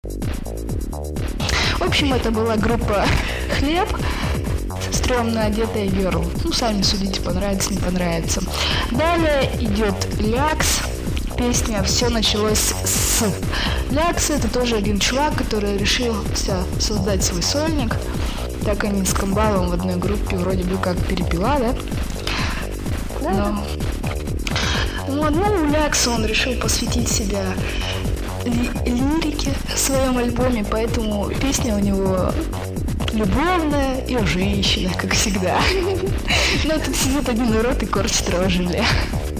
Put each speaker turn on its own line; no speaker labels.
В общем, это была группа «Хлеб», стрёмно одетая герл. Ну, сами судите, понравится, не понравится. Далее идет Лякс. Песня «Все началось с». Лякс — это тоже один чувак, который решил создать свой сольник. Так они с Камбалом в одной группе вроде бы как перепела, да? Но... Ну, Лякса он решил посвятить себя лирике в своем альбоме, поэтому песня у него любовная и о женщинах, как всегда. Но тут сидит один урод и корчит рожи.